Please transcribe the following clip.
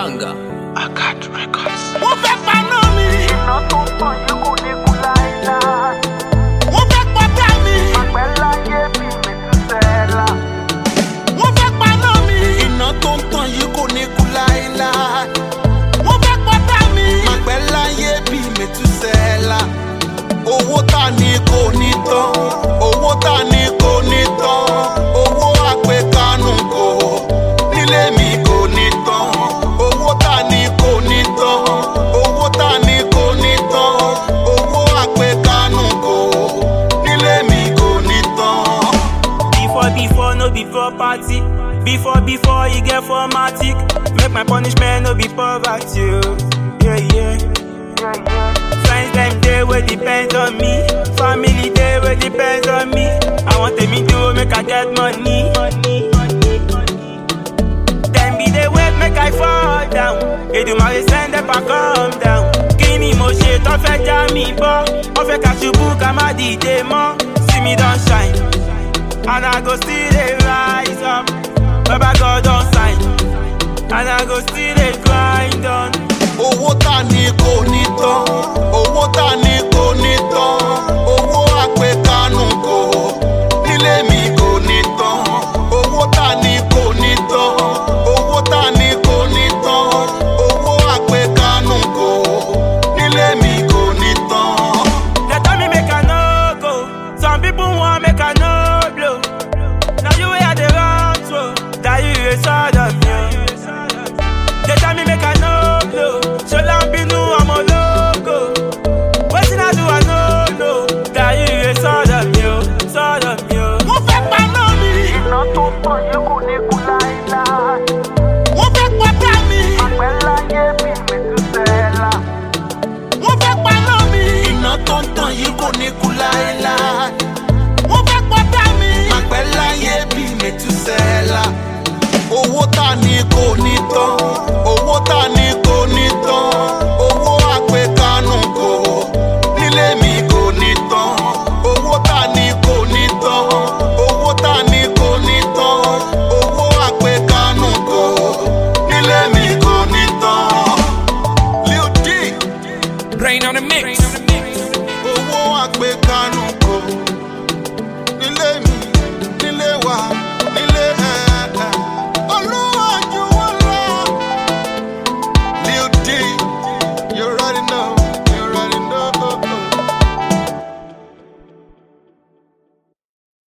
Banger. Akat Records. Wọ́n fẹ́ paná mi. Iná tó ń tàn yìí kò ní kú láéláé. Wọ́n fẹ́ pátá mi. Màpẹ́ láyé bí Mètúsẹ́là. Wọ́n fẹ́ paná mi. Iná tó ń tàn yìí kò ní kú láéláé. Wọ́n fẹ́ pátá mi. Màpẹ́ láyé bí Mètúsẹ́là. Owó tà ní kò ní tán. Owó tà ní kò ní tán. Owó àpèkánú kò nílé mi kò ní tán. Owó tà ní kò ní tán. Owó tà ní kò ní tán. Owó àpèkánú kò nílé mi kò ní tán. Before no be property. Before you get formatic. Make my punishment no be poverty. Yeah. Friends them they will depend on me. Family they will depend on me. I want them to make I get money. Them be the wait make I fall down. They do my send them back come down. Give me more shit, don't fetch me bo. Don't fetch catch you book, I'm a DJ more. See me don't shine, and I go still they rise up. Baba God don't sign, and I go still they grind on. Owó tà ní kò ní tán. Owó tà ní kò ní tán. Owó àpèkánú kò nílé mi kò ní tán. Owó tà ní kò ní tán. Owó tà ní kò ní tán. Owó àpèkánú kò nílé mi kò ní tán. They tell me make I no go. Some people want make I no blow. Now you wear the wrong throw. That you a sort of me. They tell me make I no blow. So long be no